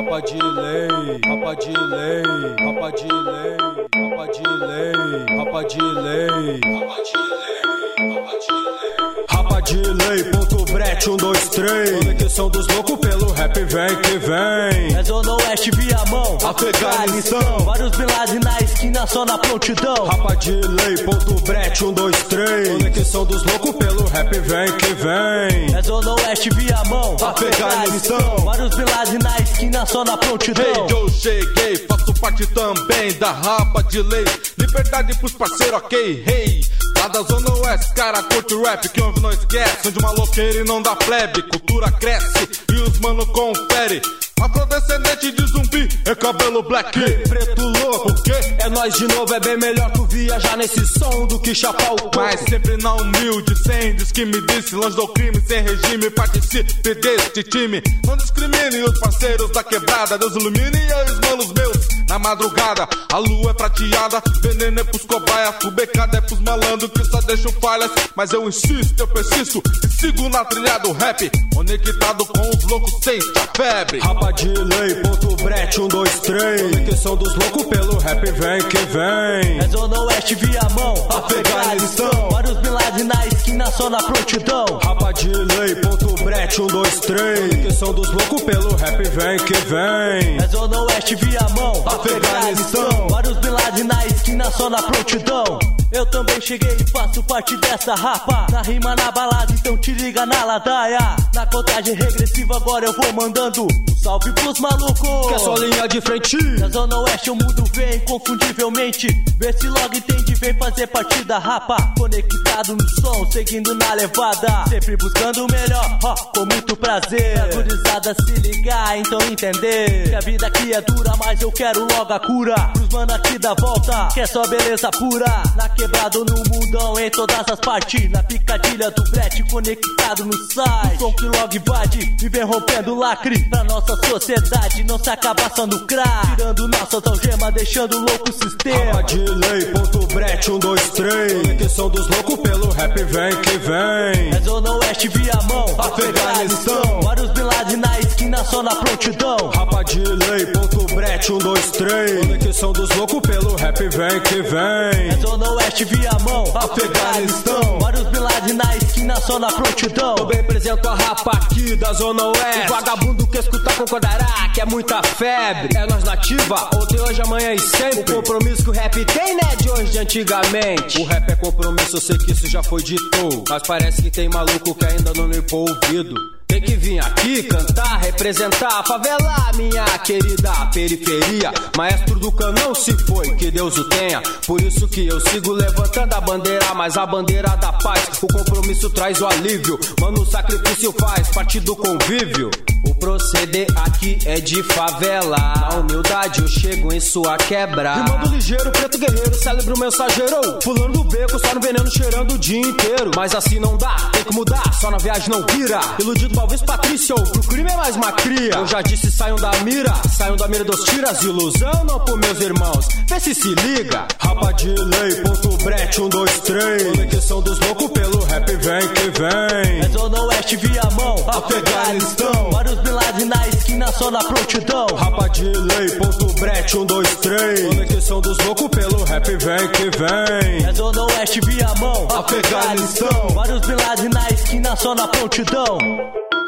rapa de lei, rapa de lei, rapa de lei, rapa de lei, rapa de lei, rapa de lei, rapa de lei. Rapa de lei, ponto brete, 1, 2, 3. Conexão dos loucos pelo rap, vem que vem. É Zona Oeste, Viamão, Afeganistão. Vários Bilad na esquina, só na prontidão. Rapa de lei, ponto brete, 1, 2, 3. Conexão dos loucos pelo rap, vem que vem. É Zona Oeste, Viamão, Afeganistão. Vários Bilad na esquina, só na prontidão. Hey, eu cheguei, faço parte também da rapa de lei. Liberdade pros parceiros, ok, hey. Lá da Zona Oeste, cara, curte rap, que ouve não esquece. Onde maloqueiro e não dá plebe, cultura cresce e os mano confere. Afrodescendente de zumbi, é cabelo black. Preto louco, o quê? É nós de novo, é bem melhor tu viajar nesse som do que chapar o coco. Mas sempre na humilde, sem diz que me disse. Longe do crime, sem regime, participe deste time. Não discrimine os parceiros da quebrada. Deus ilumine e os manos meus na madrugada. A lua é prateada, veneno é pros cobaia. Fubecada é pros malandros que só deixam falhas. Mas eu insisto, eu persisto e sigo na trilha do rap. Conectado com os loucos, sente a febre. Rapa de lei, ponto brete, 1, 2, 3. Conexão dos loucos pelo rap, vem que vem. É Zona Oeste, Viamão, Afeganistão. Vários Bilad na esquina, só na prontidão. Rapa de lei, ponto brete, 1, 2, 3. Conexão dos loucos pelo rap, vem que vem. É Zona Oeste, Viamão, Afeganistão. Vários Bilad na esquina, só na prontidão. Eu também cheguei e faço parte dessa rapa. Na rima, na balada, então te liga na ladaia. Na contagem regressiva agora eu vou mandando salve pros malucos, que é só linha de frente. Na Zona Oeste o mundo vem inconfundivelmente. Vê se logo entende, vem fazer parte da rapa. Conectado no som, seguindo na levada. Sempre buscando o melhor, ó, com muito prazer. A gurizada se ligar, então entender que a vida aqui é dura, mas eu quero logo a cura. Pros mano aqui da volta, que é só beleza pura. Na quebrada no mundão, em todas as partes. Na picadilha do brete, conectado no site. O som que logo invade e vem rompendo o lacre. Pra nossa sociedade não se acabar só no crack. Tirando nossas algemas, deixando louco o sistema. Rapa de lei, ponto brete, 1, 2, 3. Conexão dos loucos pelo rap, vem que vem. É Zona Oeste, Viamão, Afeganistão. Vários Bilad na esquina, só na prontidão. Rapa de lei, ponto brete, 1, 2, 3. Conexão dos loucos pelo rap, vem que vem. É Zona Oeste, Viamão, Afeganistão. Vários Bilad na esquina, só na prontidão. Eu bem represento a rapa aqui da Zona Oeste. O vagabundo que escutar concordará que é muita febre. É nós nativa, ontem, hoje, amanhã e sempre. O compromisso que o rap tem, né, de hoje, de antigamente. O rap é compromisso, eu sei que isso já foi dito. Mas parece que tem maluco que ainda não limpou o ouvido. Tem que vir aqui cantar, representar a favela, minha querida periferia. Maestro do canão se foi, que Deus o tenha. Por isso que eu sigo levantando a bandeira, mas a bandeira da paz. O compromisso traz o alívio, mano, o sacrifício faz parte do convívio. O proceder aqui é de favela. Na humildade eu chego em sua quebra. Rimando ligeiro, preto guerreiro, cérebro mensageiro. Pulando do beco, só no veneno, cheirando o dia inteiro. Mas assim não dá, tem que mudar, só na viagem não vira. Iludido talvez Patrícia, ou pro crime é mais uma cria. Eu já disse, saiam da mira dos tiras. Ilusão não por meus irmãos, vê se liga. Rapa de lei, ponto brete, 1, 2, 3. Conexão dos loucos pelo rap, vem que vem. É Zona Oeste, Viamão, Afeganistão. Vários Bilad na esquina, só na prontidão. Rapa de lei, ponto brete, 1, 2, 3. Conexão dos loucos pelo rap, vem que vem. É Zona Oeste, Viamão, Afeganistão. Vários Bilad na esquina, só na prontidão.